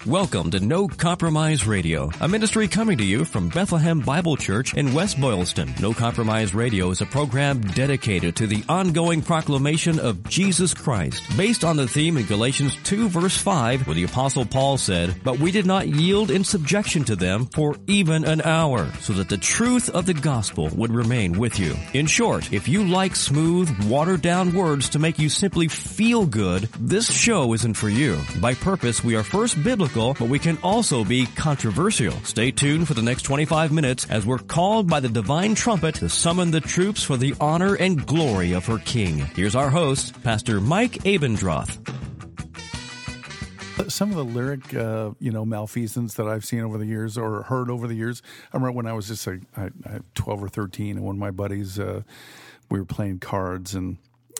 Welcome to No Compromise Radio, a ministry coming to you from Bethlehem Bible Church in West Boylston. No Compromise Radio is a program dedicated to the ongoing proclamation of Jesus Christ, based on the theme in Galatians 2 verse 5, where the Apostle Paul said, "But we did not yield in subjection to them for even an hour, so that the truth of the gospel would remain with you." In short, if you like smooth, watered-down words to make you simply feel good, this show isn't for you. By purpose, we are first biblical, but we can also be controversial. Stay tuned for the next 25 minutes as we're called by the divine trumpet to summon the troops for the honor and glory of her King. Here's our host, Pastor Mike Abendroth. Some of the lyric, malfeasance that I've seen over the years or heard over the years. I remember when I was just 12 or 13, and one of my buddies, we were playing cards, and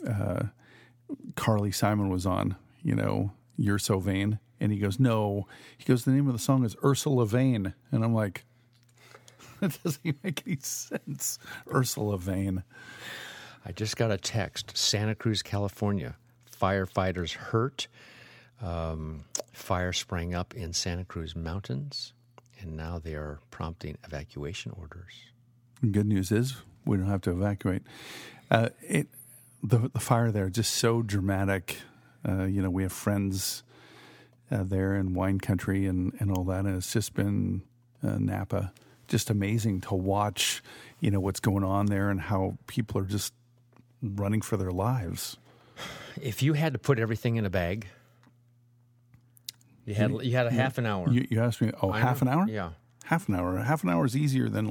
Carly Simon was on, "You're So Vain." And he goes, "No." He goes, "The name of the song is Ursula Vain." And I'm like, that doesn't even make any sense. Ursula Vain. I just got a text. Santa Cruz, California. Firefighters hurt. Fire sprang up in Santa Cruz Mountains, and now they are prompting evacuation orders. Good news is we don't have to evacuate. The fire there, just so dramatic. We have friends there in wine country and all that, and it's just been Napa. Just amazing to watch, what's going on there and how people are just running for their lives. If you had to put everything in a bag, you had a half an hour. You asked me, half an hour? Yeah. Half an hour. Half an hour is easier than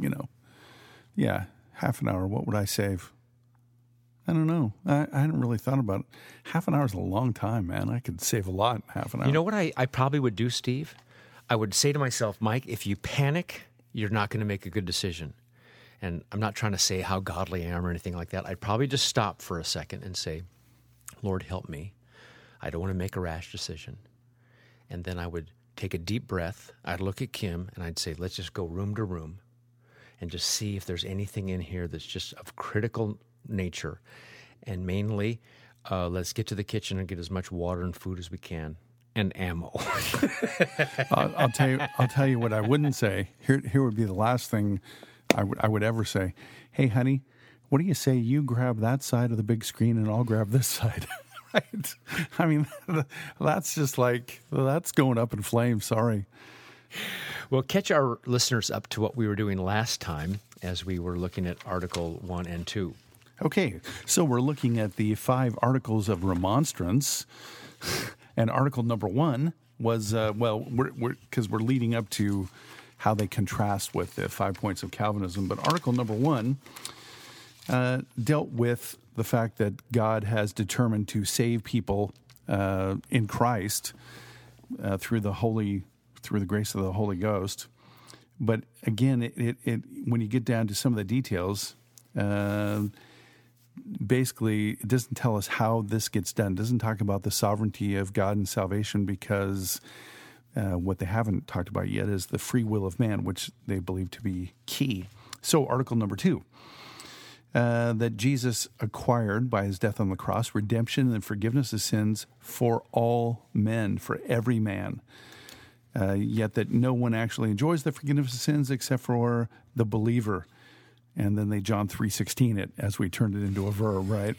half an hour. What would I save? I don't know. I hadn't really thought about it. Half an hour is a long time, man. I could save a lot in half an hour. You know what I probably would do, Steve? I would say to myself, Mike, if you panic, you're not going to make a good decision. And I'm not trying to say how godly I am or anything like that. I'd probably just stop for a second and say, "Lord, help me. I don't want to make a rash decision." And then I would take a deep breath. I'd look at Kim and I'd say, "Let's just go room to room and just see if there's anything in here that's just of critical nature. And mainly, let's get to the kitchen and get as much water and food as we can, and ammo." I'll tell you what I wouldn't say. Here would be the last thing I would ever say. "Hey, honey, what do you say you grab that side of the big screen and I'll grab this side?" Right? I mean, that's just that's going up in flames. Sorry. Well, catch our listeners up to what we were doing last time as we were looking at Article 1 and 2. Okay, so we're looking at the 5 articles of remonstrance, and article number 1 was, because we're leading up to how they contrast with the 5 points of Calvinism, but article number 1 dealt with the fact that God has determined to save people in Christ through the grace of the Holy Ghost. But again, it when you get down to some of the details, basically, it doesn't tell us how this gets done. It doesn't talk about the sovereignty of God and salvation, because what they haven't talked about yet is the free will of man, which they believe to be key. So article number 2, that Jesus acquired by his death on the cross redemption and forgiveness of sins for all men, for every man. Yet that no one actually enjoys the forgiveness of sins except for the believer. And then they John 3:16 it as we turned it into a verb, right?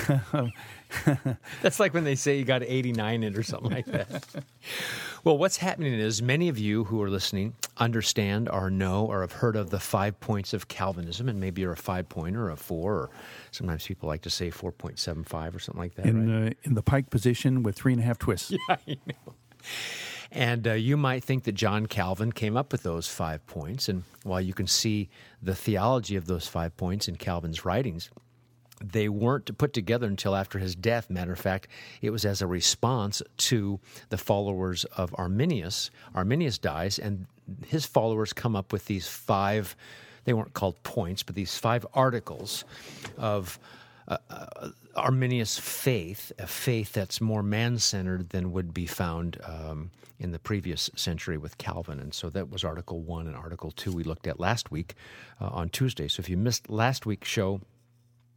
That's like when they say you got 89 it or something like that. Well, what's happening is many of you who are listening understand or know or have heard of the 5 points of Calvinism, and maybe you're a 5-pointer or a 4, or sometimes people like to say 4.75 or something like that, right? In the pike position with 3.5 twists. Yeah, I know. And you might think that John Calvin came up with those 5 points, and while you can see the theology of those 5 points in Calvin's writings, they weren't put together until after his death. Matter of fact, it was as a response to the followers of Arminius. Arminius dies, and his followers come up with these 5, they weren't called points, but these 5 articles of Arminius faith, a faith that's more man-centered than would be found in the previous century with Calvin. And so that was Article 1 and Article 2 we looked at last week on Tuesday. So if you missed last week's show,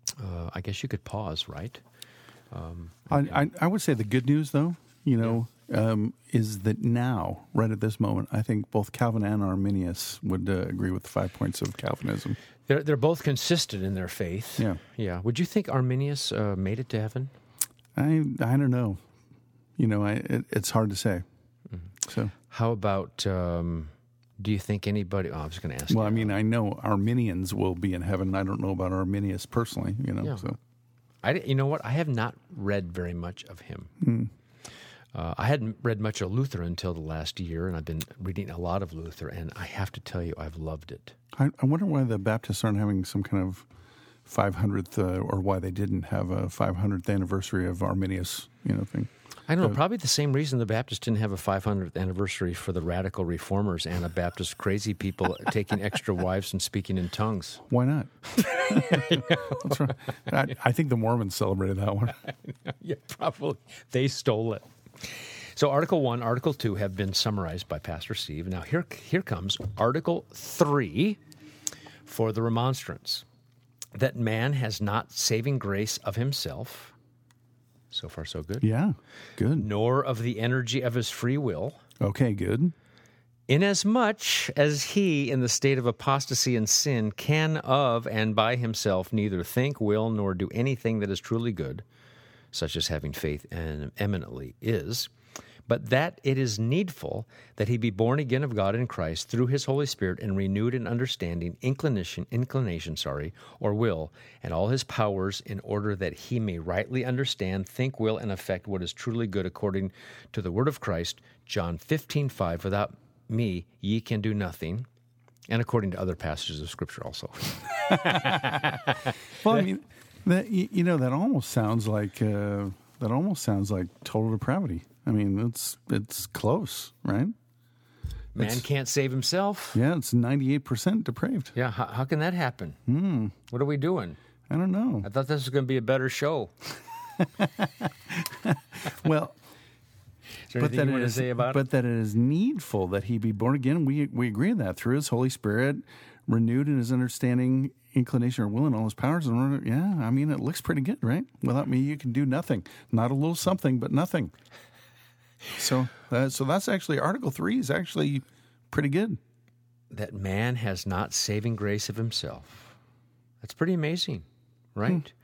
I guess you could pause, right? I would say the good news, though, is that now, right at this moment, I think both Calvin and Arminius would agree with the 5 points of Calvinism. They're both consistent in their faith. Yeah. Yeah. Would you think Arminius made it to heaven? I don't know. It's hard to say. Mm-hmm. So how about? Do you think anybody? Oh, I was going to ask. Well, I know Arminians will be in heaven. I don't know about Arminius personally. Yeah. So you know what? I have not read very much of him. I hadn't read much of Luther until the last year, and I've been reading a lot of Luther, and I have to tell you, I've loved it. I wonder why the Baptists aren't having some kind of 500th, or why they didn't have a 500th anniversary of Arminius, thing. I don't know. Probably the same reason the Baptists didn't have a 500th anniversary for the radical reformers, Anabaptist crazy people taking extra wives and speaking in tongues. Why not? That's right. I think the Mormons celebrated that one. Yeah, probably. They stole it. So Article 1, Article 2 have been summarized by Pastor Steve. Now here comes Article 3 for the remonstrance, that man has not saving grace of himself. So far, so good. Yeah, good. Nor of the energy of his free will. Okay, good. Inasmuch as he, in the state of apostasy and sin, can of and by himself neither think, will, nor do anything that is truly good, such as having faith and eminently is, but that it is needful that he be born again of God in Christ through his Holy Spirit and renewed in understanding, inclination, or will, and all his powers, in order that he may rightly understand, think, will, and affect what is truly good according to the word of Christ, John 15:5, without me ye can do nothing, and according to other passages of Scripture also. Well, that almost sounds like total depravity. It's close, right? Man can't save himself. Yeah, it's 98% depraved. Yeah, how can that happen? What are we doing? I don't know. I thought this was going to be a better show. Well, is there anything you want to say about it? But that it is needful that he be born again. We agree with that through his Holy Spirit, renewed in his understanding, inclination, or will, and all his powers. And it looks pretty good, right? Without me, you can do nothing. Not a little something, but nothing. So that's actually Article 3 is actually pretty good. That man has not saving grace of himself. That's pretty amazing, right?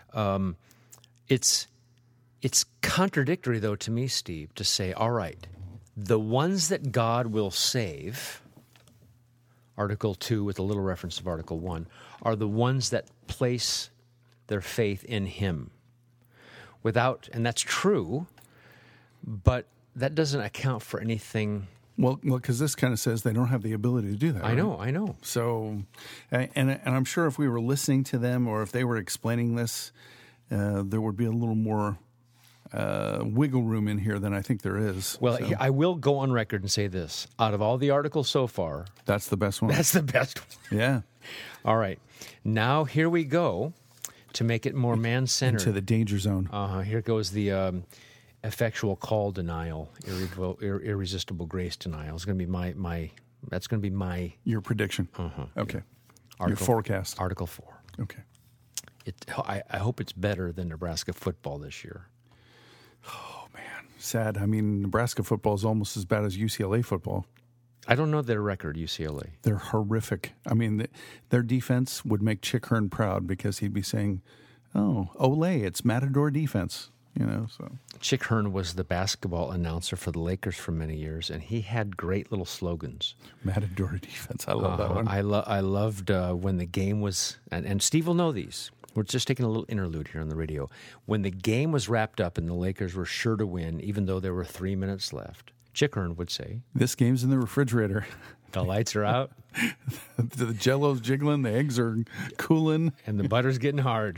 It's contradictory, though, to me, Steve, to say, all right, the ones that God will save, Article 2 with a little reference of Article 1, are the ones that place their faith in him. And that's true, but that doesn't account for anything. Well, because this kind of says they don't have the ability to do that. I know. So, and I'm sure if we were listening to them or if they were explaining this, there would be a little more wiggle room in here than I think there is. Well, I will go on record and say this. Out of all the articles so far, that's the best one. That's the best one. Yeah. All right. Now, here we go to make it more man-centered. Into the danger zone. Here goes the effectual call denial, irresistible grace denial. It's going to be that's going to be my... Your prediction. Okay. Your forecast. Article 4. Okay. I hope it's better than Nebraska football this year. Oh, man. Sad. Nebraska football is almost as bad as UCLA football. I don't know their record, UCLA. They're horrific. Their defense would make Chick Hearn proud because he'd be saying, oh, Olay, it's Matador defense. So Chick Hearn was the basketball announcer for the Lakers for many years, and he had great little slogans. Matador defense. I love that one. I loved when the game was, and Steve will know these. We're just taking a little interlude here on the radio. When the game was wrapped up and the Lakers were sure to win, even though there were 3 minutes left, Chick Hearn would say, "This game's in the refrigerator. The lights are out. The Jell-O's jiggling. The eggs are cooling. And the butter's getting hard."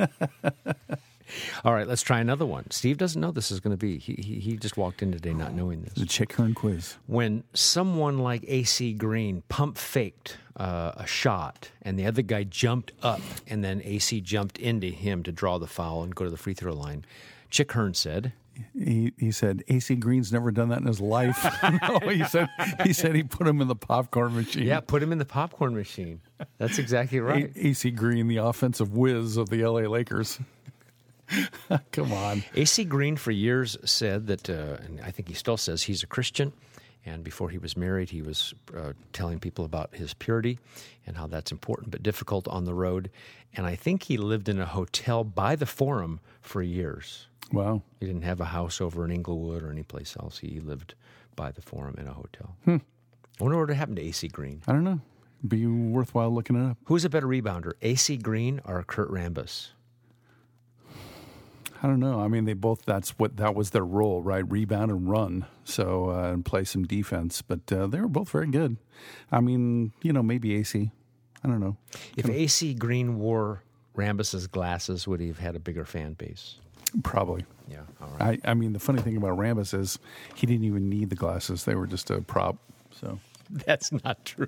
All right, let's try another one. Steve doesn't know this is going to be. He just walked in today not knowing this. The Chick Hearn quiz. When someone like AC Green pump faked a shot and the other guy jumped up and then AC jumped into him to draw the foul and go to the free throw line, Chick Hearn said... He said AC Green's never done that in his life. No, he said he put him in the popcorn machine. Yeah, put him in the popcorn machine. That's exactly right. AC Green, the offensive whiz of the LA Lakers. Come on. A.C. Green for years said that, and I think he still says, he's a Christian. And before he was married, he was telling people about his purity and how that's important but difficult on the road. And I think he lived in a hotel by the Forum for years. Wow. He didn't have a house over in Inglewood or anyplace else. He lived by the Forum in a hotel. I wonder what happened to A.C. Green. I don't know. Be worthwhile looking it up. Who's a better rebounder, A.C. Green or Kurt Rambis? I don't know. I mean, that was their role, right? Rebound and run. So, and play some defense. But they were both very good. I mean, maybe AC. I don't know. If A.C. Green wore Rambis's glasses, would he have had a bigger fan base? Probably. Yeah, all right. I mean, the funny thing about Rambis is he didn't even need the glasses. They were just a prop. So that's not true.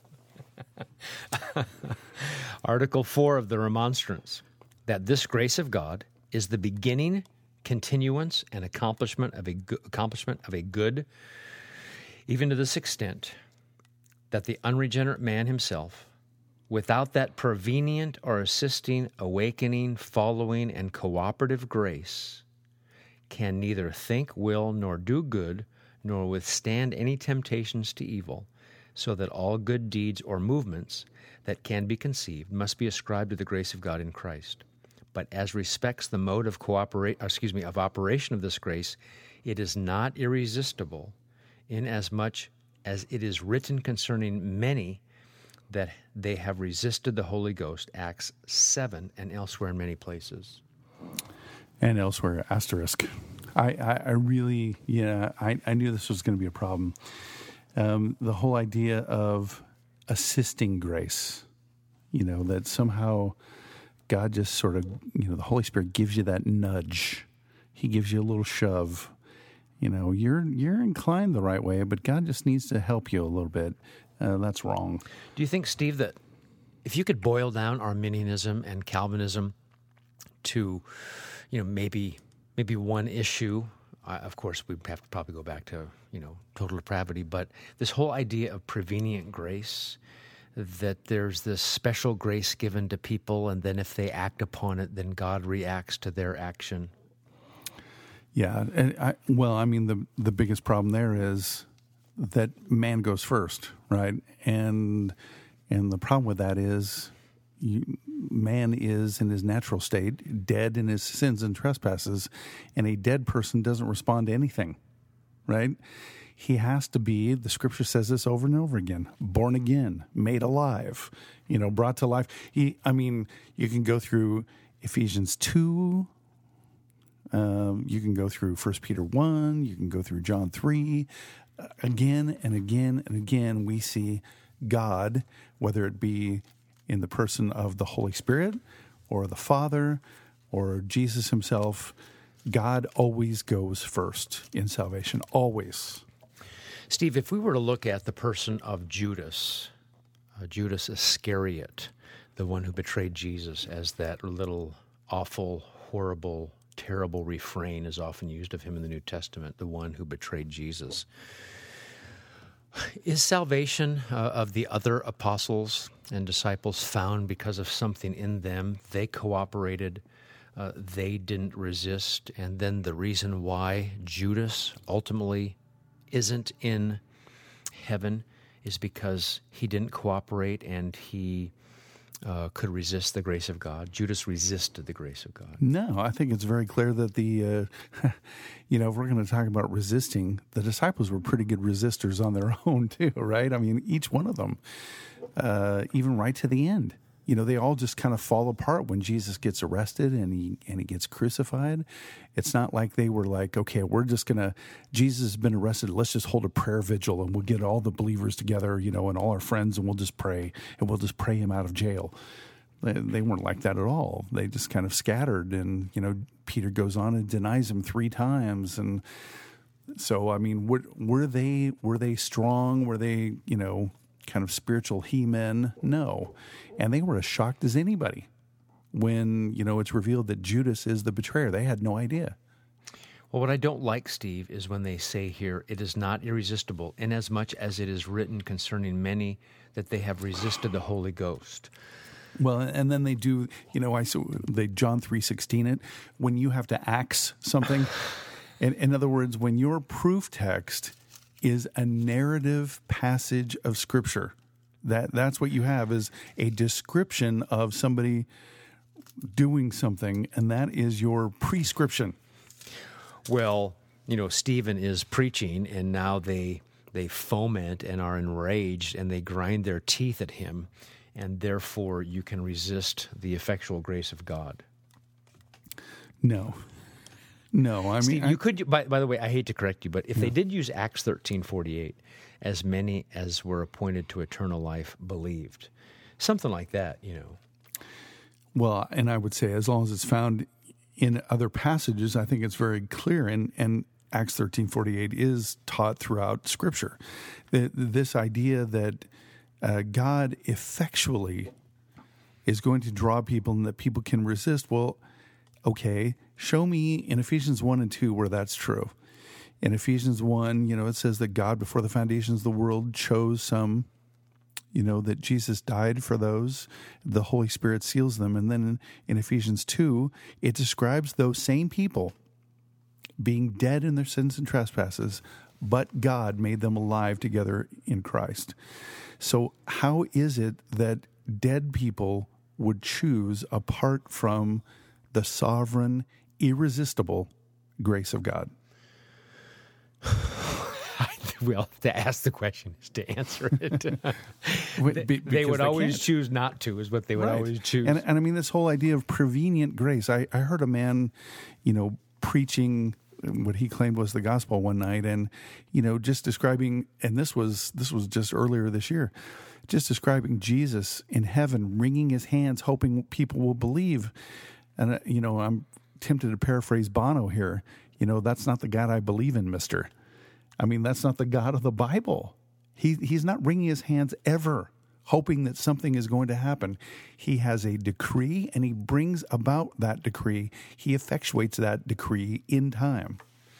Article 4 of the Remonstrance, that this grace of God is the beginning, continuance, and accomplishment of a good, even to this extent, that the unregenerate man himself, without that prevenient or assisting, awakening, following, and cooperative grace, can neither think, will, nor do good, nor withstand any temptations to evil, so that all good deeds or movements that can be conceived must be ascribed to the grace of God in Christ. But as respects the mode of operation of this grace, it is not irresistible, inasmuch as it is written concerning many that they have resisted the Holy Ghost, Acts 7, and elsewhere in many places. And elsewhere, asterisk. I really, I knew this was going to be a problem. The whole idea of assisting grace, that somehow God just sort of, the Holy Spirit gives you that nudge. He gives you a little shove. You're inclined the right way, but God just needs to help you a little bit. That's wrong. Do you think, Steve, that if you could boil down Arminianism and Calvinism to, maybe one issue, of course, we'd have to probably go back to, total depravity, but this whole idea of prevenient grace, that there's this special grace given to people, and then if they act upon it, then God reacts to their action. Yeah, and the biggest problem there is that man goes first, right? And the problem with that is man is in his natural state, dead in his sins and trespasses, and a dead person doesn't respond to anything, right? He has to be, the scripture says this over and over again, born again, made alive, brought to life. You can go through Ephesians 2, you can go through 1 Peter 1, you can go through John 3. Again and again and again, we see God, whether it be in the person of the Holy Spirit or the Father or Jesus himself, God always goes first in salvation, always. Steve, if we were to look at the person of Judas Iscariot, the one who betrayed Jesus, as that little awful, horrible, terrible refrain is often used of him in the New Testament, the one who betrayed Jesus. Is salvation of the other apostles and disciples found because of something in them? They cooperated, they didn't resist, and then the reason why Judas ultimately isn't in heaven is because he didn't cooperate and he could resist the grace of God. Judas resisted the grace of God. No, I think it's very clear that if we're going to talk about resisting, the disciples were pretty good resistors on their own too, right? I mean, each one of them, even right to the end. They all just kind of fall apart when Jesus gets arrested and he gets crucified. It's not like they were like, okay, Jesus has been arrested. Let's just hold a prayer vigil and we'll get all the believers together, and all our friends, and we'll just pray him out of jail. They weren't like that at all. They just kind of scattered, and, Peter goes on and denies him 3 times. And so, were they strong? Were they, kind of spiritual he-men? No. And they were as shocked as anybody when, it's revealed that Judas is the betrayer. They had no idea. Well, what I don't like, Steve, is when they say here, it is not irresistible, inasmuch as it is written concerning many that they have resisted the Holy Ghost. Well, and then they do, they John 3:16 it, when you have to axe something. In other words, when your proof text is a narrative passage of Scripture, that's what you have, is a description of somebody doing something, and that is your prescription. Well, Stephen is preaching, and now they foment and are enraged, and they grind their teeth at him, and therefore you can resist the effectual grace of God. No, I mean, Steve, you could. By the way, I hate to correct you, but if they did use Acts 13:48, as many as were appointed to eternal life believed, something like that, Well, and I would say as long as it's found in other passages, I think it's very clear, and Acts 13:48 is taught throughout Scripture. This idea that God effectually is going to draw people and that people can resist. Well, okay, show me in Ephesians 1 and 2 where that's true. In Ephesians 1, it says that God before the foundations of the world chose some, that Jesus died for those. The Holy Spirit seals them. And then in Ephesians 2, it describes those same people being dead in their sins and trespasses, but God made them alive together in Christ. So how is it that dead people would choose apart from the sovereign, irresistible grace of God? Well, to ask the question is to answer it. They would always choose not to, is what they would always choose. And I mean, this whole idea of prevenient grace. I heard a man, preaching what he claimed was the gospel one night, and just describing, and this was just earlier this year, just describing Jesus in heaven wringing his hands hoping people will believe. And I'm tempted to paraphrase Bono here, that's not the God I believe in, mister. I mean, that's not the God of the Bible. He's not wringing his hands ever hoping that something is going to happen. He has a decree, and he brings about that decree. He effectuates that decree in time.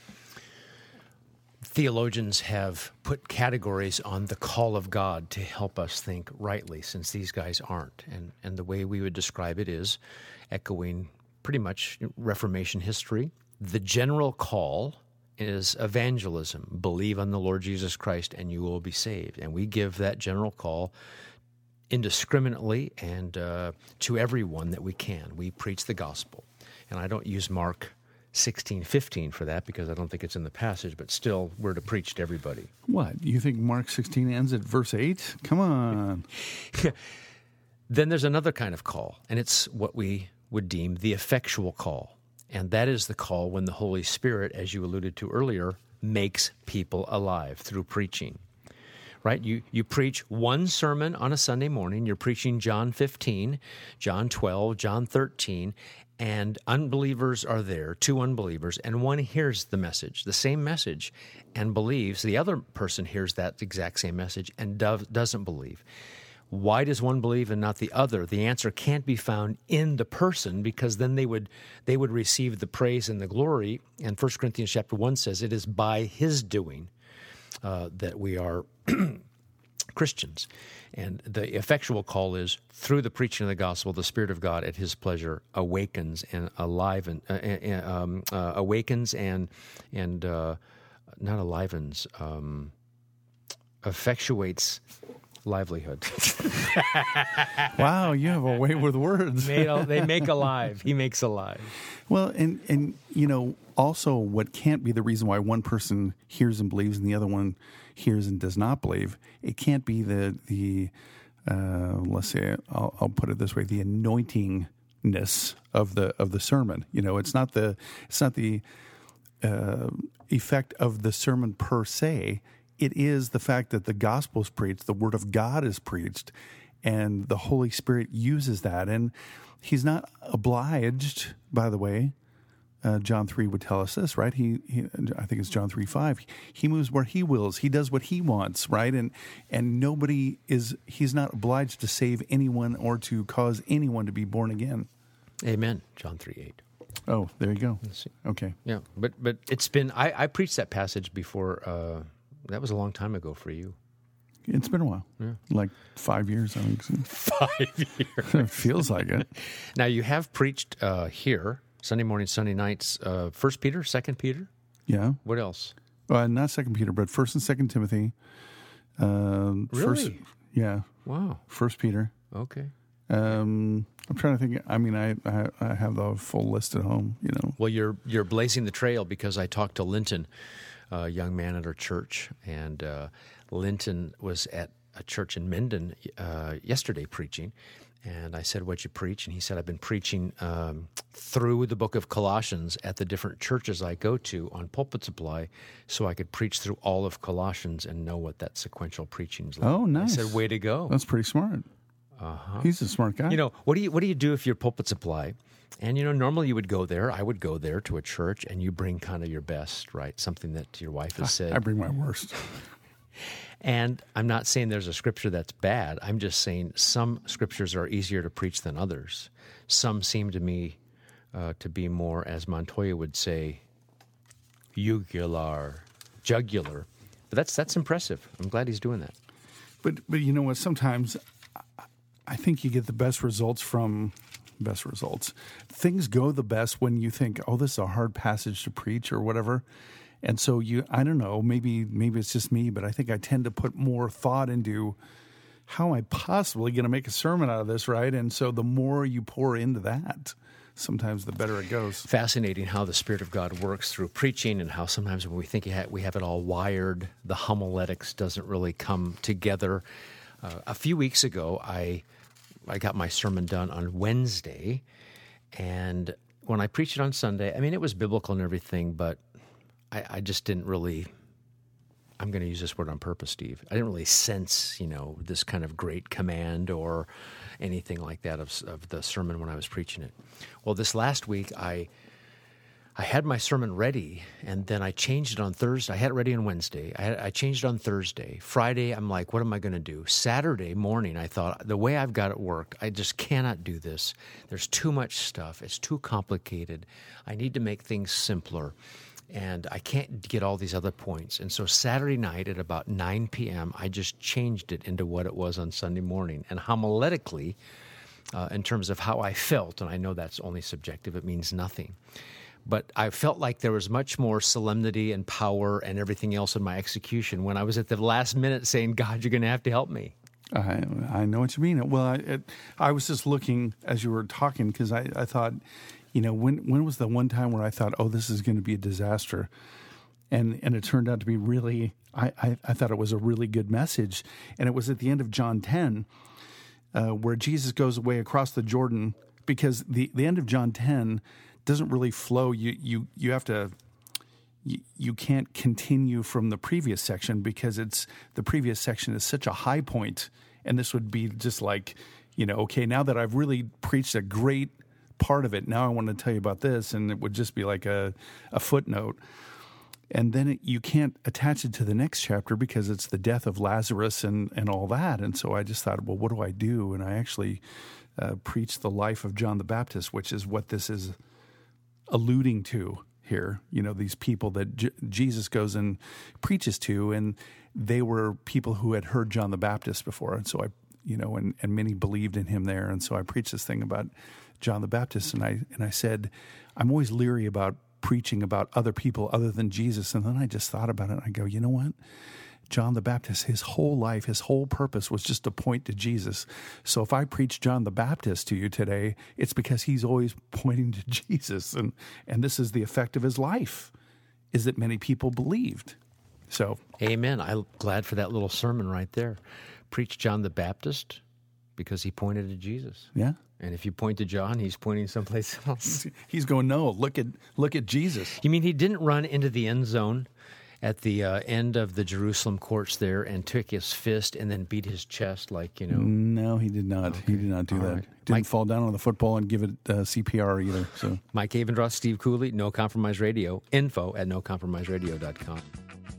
Theologians have put categories on the call of God to help us think rightly, since these guys aren't. And the way we would describe it is echoing pretty much Reformation history. The general call is evangelism. Believe on the Lord Jesus Christ and you will be saved. And we give that general call indiscriminately and to everyone that we can. We preach the gospel. And I don't use Mark 16:15 for that because I don't think it's in the passage, but still we're to preach to everybody. What? You think Mark 16 ends at verse 8? Come on. Then there's another kind of call, and it's what we would deem the effectual call. And that is the call when the Holy Spirit, as you alluded to earlier, makes people alive through preaching. Right? You preach one sermon on a Sunday morning. You're preaching John 15, John 12, John 13, and unbelievers are there, two unbelievers, and one hears the message, the same message, and believes. The other person hears that exact same message and doesn't believe. Why does one believe and not the other? The answer can't be found in the person, because then they would receive the praise and the glory. And 1 Corinthians chapter 1 says it is by his doing that we are Christians. And the effectual call is through the preaching of the gospel, the Spirit of God at his pleasure awakens and effectuates livelihood. Wow, you have a way with words. They make alive. He makes alive. Well, and also what can't be the reason why one person hears and believes and the other one hears and does not believe. It can't be the let's say, I'll put it this way, the anointingness of the sermon. It's not the effect of the sermon per se. It is the fact that the gospel is preached, the word of God is preached, and the Holy Spirit uses that. And he's not obliged, by the way. John 3 would tell us this, right? He I think it's John 3:5. He moves where he wills. He does what he wants, right? And he's not obliged to save anyone or to cause anyone to be born again. Amen. John 3:8. Oh, there you go. Okay. Yeah, but it's been, I preached that passage before. That was a long time ago for you. It's been a while. Yeah. Like 5 years, I think. 5 years. It feels like it. Now, you have preached here, Sunday morning, Sunday nights, 1 Peter, 2 Peter? Yeah. What else? Not 2 Peter, but 1 and 2 Timothy. Really? Yeah. Wow. 1 Peter. Okay. I'm trying to think. I mean, I have the full list at home, you know. Well, you're blazing the trail because I talked to Linton, a young man at our church, and Linton was at a church in Minden yesterday preaching, and I said, "What'd you preach?" And he said, "I've been preaching through the book of Colossians at the different churches I go to on Pulpit Supply, so I could preach through all of Colossians and know what that sequential preaching is like." Oh, nice. I said, "Way to go!" That's pretty smart. Uh-huh. He's a smart guy. You know, what do you do if you're Pulpit Supply? And, you know, normally you would go there. I would go there to a church, and you bring kind of your best, right? Something that your wife has said. I bring my worst. And I'm not saying there's a scripture that's bad. I'm just saying some scriptures are easier to preach than others. Some seem to me to be more, as Montoya would say, jugular. But that's impressive. I'm glad he's doing that. But you know what? Sometimes I think you get the best results. Things go the best when you think, oh, this is a hard passage to preach or whatever. And so I don't know, maybe it's just me, but I think I tend to put more thought into how am I possibly going to make a sermon out of this, right? And so the more you pour into that, sometimes the better it goes. Fascinating how the Spirit of God works through preaching, and how sometimes when we think we have it all wired, the homiletics doesn't really come together. A few weeks ago, I got my sermon done on Wednesday, and when I preached it on Sunday, I mean, it was biblical and everything, but I just didn't really, I'm going to use this word on purpose, Steve, I didn't really sense, you know, this kind of great command or anything like that of the sermon when I was preaching it. Well, this last week, I had my sermon ready, and then I changed it on Thursday. I had it ready on Wednesday. I changed it on Thursday. Friday, I'm like, what am I going to do? Saturday morning, I thought, the way I've got it work, I just cannot do this. There's too much stuff. It's too complicated. I need to make things simpler, and I can't get all these other points. And so Saturday night at about 9 p.m., I just changed it into what it was on Sunday morning. And homiletically, in terms of how I felt, and I know that's only subjective, it means nothing. But I felt like there was much more solemnity and power and everything else in my execution when I was at the last minute saying, God, you're going to have to help me. I know what you mean. Well, I was just looking as you were talking because I thought, you know, when was the one time where I thought, oh, this is going to be a disaster? And it turned out to be really, I thought it was a really good message. And it was at the end of John 10 where Jesus goes away across the Jordan, because the end of John 10 doesn't really flow. You have to, you can't continue from the previous section because the previous section is such a high point, and this would be just like, you know, okay, now that I've really preached a great part of it, now I want to tell you about this, and it would just be like a footnote. And then you can't attach it to the next chapter because it's the death of Lazarus and all that. And so I just thought, well, what do I do? And I actually preached the life of John the Baptist, which is what this is alluding to here. You know, these people that Jesus goes and preaches to, and they were people who had heard John the Baptist before. And so and many believed in him there. And so I preached this thing about John the Baptist, and I said, I'm always leery about preaching about other people other than Jesus. And then I just thought about it, and I go, you know what? John the Baptist, his whole life, his whole purpose was just to point to Jesus. So if I preach John the Baptist to you today, it's because he's always pointing to Jesus. And this is the effect of his life, is that many people believed. So, amen. I'm glad for that little sermon right there. Preach John the Baptist because he pointed to Jesus. Yeah. And if you point to John, he's pointing someplace else. He's going, no, look at Jesus. You mean he didn't run into the end zone at the end of the Jerusalem courts there and took his fist and then beat his chest like, you know? No, he did not. Okay. He did not do that. Right. Didn't fall down on the football and give it CPR either. So, Mike Avendroth, Steve Cooley, No Compromise Radio, info@nocompromiseradio.com.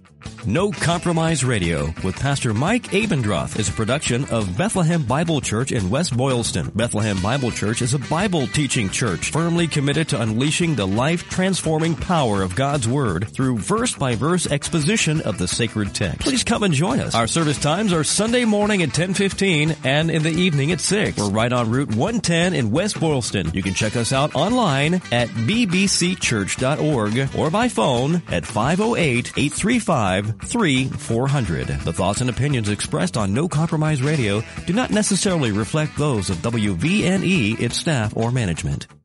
No Compromise Radio with Pastor Mike Abendroth is a production of Bethlehem Bible Church in West Boylston. Bethlehem Bible Church is a Bible teaching church firmly committed to unleashing the life-transforming power of God's Word through verse-by-verse exposition of the sacred text. Please come and join us. Our service times are Sunday morning at 10:15 and in the evening at 6. We're right on Route 110 in West Boylston. You can check us out online at bbcchurch.org or by phone at 508-835-3400. The thoughts and opinions expressed on No Compromise Radio do not necessarily reflect those of WVNE, its staff, or management.